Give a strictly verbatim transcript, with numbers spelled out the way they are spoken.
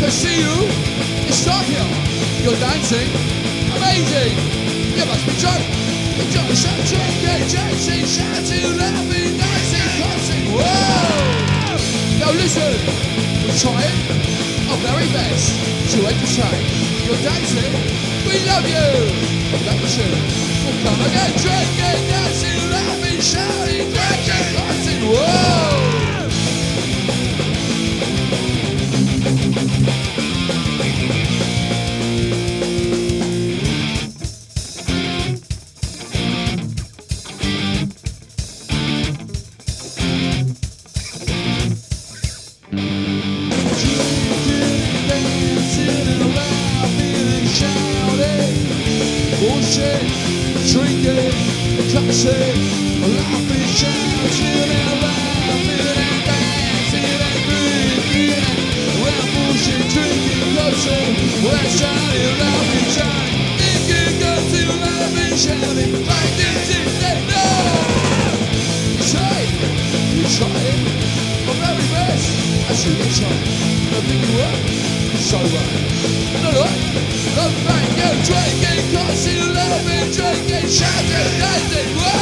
can see you. It's time here. You're dancing. Amazing. You must be drunk. Enjoy some drinking, dancing, shouting, laughing, dancing, dancing. Whoa! Now listen. We're trying our very best to entertain. You're dancing. We love you. That's you. We'll come again. Drinking, dancing, laughing, shouting, dancing, dancing. Whoa! Bullshit, drinking, classic, laughing, shouting, and laughing, and dancing, and drinking. We're bullshit, drinking, classic, we're shouting, laughing, shouting, thinking, dancing, laughing, shouting, fighting, singing, no! Try, you try it, our very best, as you can try. I think you were, so right. No, no, no, thank you, drinking, dancing, laughing, drinking, shouting, dancing, whoa!